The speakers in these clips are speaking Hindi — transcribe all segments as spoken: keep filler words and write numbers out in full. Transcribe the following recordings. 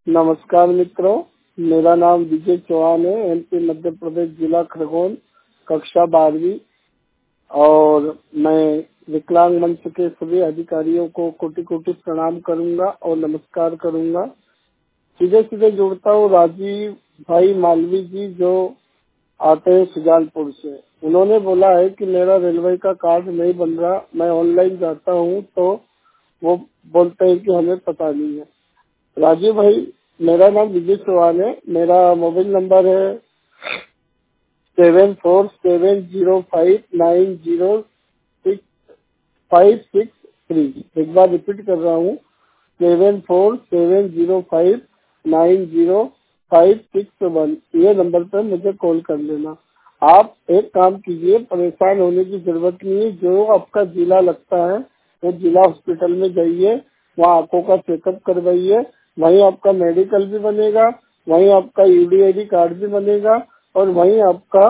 नमस्कार मित्रों, मेरा नाम विजय चौहान है। एमपी मध्य प्रदेश जिला खरगोन, कक्षा बारहवीं। और मैं विकलांग मंच के सभी अधिकारियों को कोटि कोटि प्रणाम करूंगा और नमस्कार करूंगा। सीधे सीधे जुड़ता हूँ राजीव भाई मालवी जी, जो आते हैं सुजानपुर से। उन्होंने बोला है कि मेरा रेलवे का कार्ड नहीं बन रहा, मैं ऑनलाइन जाता हूँ तो वो बोलते हैं कि हमें पता नहीं है। राजीव भाई, मेरा नाम विजय चौहान है। मेरा मोबाइल नंबर है seven four seven zero five nine zero six five six three. एक बार रिपीट कर रहा हूँ, seven four seven zero five nine zero five six one. ये नंबर पर मुझे कॉल कर लेना। आप एक काम कीजिए, परेशान होने की जरूरत नहीं है। जो आपका जिला लगता है वो जिला हॉस्पिटल में जाइए, वहाँ आंखों का चेकअप करवाइए। वहीं आपका मेडिकल भी बनेगा, वहीं आपका यूडीआईडी कार्ड भी बनेगा और वहीं आपका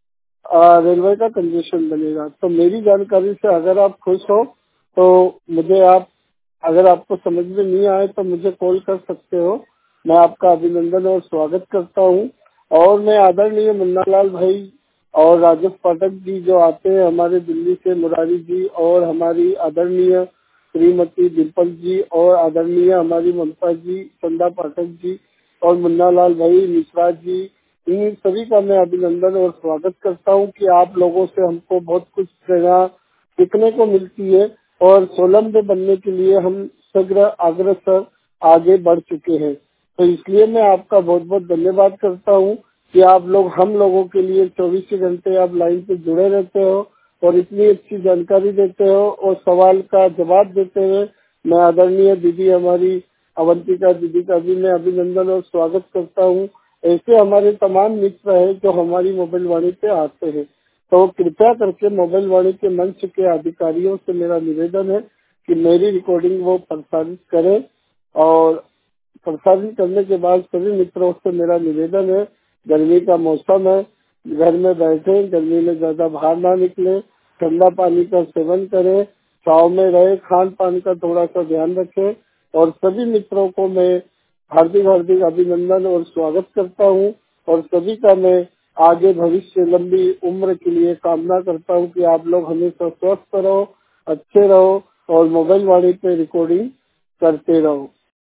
आ, रेलवे का कंजेशन बनेगा। तो मेरी जानकारी से अगर आप खुश हो तो मुझे आप, अगर आपको समझ में नहीं आए तो मुझे कॉल कर सकते हो। मैं आपका अभिनंदन और स्वागत करता हूँ। और मैं आदरणीय मुन्नालाल भाई और राजेश पाठक जी जो आते हैं हमारे दिल्ली से, मुरारी जी, और हमारी आदरणीय श्रीमती डिम्पल जी, और आदरणीय हमारी ममता जी, चंदा पाठक जी, और मुन्नालाल भाई, मिश्रा जी, इन सभी का मैं अभिनंदन और स्वागत करता हूँ कि आप लोगों से हमको बहुत कुछ प्रेरणा सीखने को मिलती है और स्वावलंबी बनने के लिए हम शीघ्र अग्रसर आगे बढ़ चुके हैं। तो इसलिए मैं आपका बहुत बहुत धन्यवाद करता हूँ कि आप लोग हम लोगों के लिए चौबीस घंटे आप लाइन पे जुड़े रहते हो और इतनी अच्छी जानकारी देते हो और सवाल का जवाब देते हुए मैं आदरणीय दीदी हमारी अवंतिका दीदी का भी मैं अभिनंदन और स्वागत करता हूँ। ऐसे हमारे तमाम मित्र हैं जो हमारी मोबाइल वाणी पे आते हैं। तो कृपया करके मोबाइल वाणी के मंच के अधिकारियों से मेरा निवेदन है कि मेरी रिकॉर्डिंग वो प्रसारित करें। और प्रसारित करने के बाद सभी मित्रों से मेरा निवेदन है, गर्मी का मौसम है, घर में बैठे, गर्मी में ज्यादा बाहर ना निकले, ठंडा पानी का सेवन करें, छाव में रहे, खान पान का थोड़ा सा ध्यान रखें। और सभी मित्रों को मैं हार्दिक हार्दिक अभिनंदन और स्वागत करता हूँ और सभी का मैं आगे भविष्य लंबी उम्र के लिए कामना करता हूँ कि आप लोग हमेशा स्वस्थ रहो, अच्छे रहो और मोबाइल वाणी पे रिकॉर्डिंग करते रहो।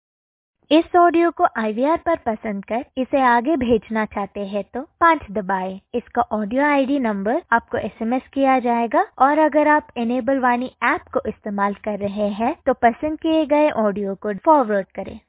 इस ऑडियो को आई वी आर पर पसंद कर इसे आगे भेजना चाहते हैं तो पाँच दबाएं। इसका ऑडियो आई डी नंबर आपको एस एम एस किया जाएगा और अगर आप एनेबल वाणी ऐप को इस्तेमाल कर रहे हैं तो पसंद किए गए ऑडियो को फॉरवर्ड करें।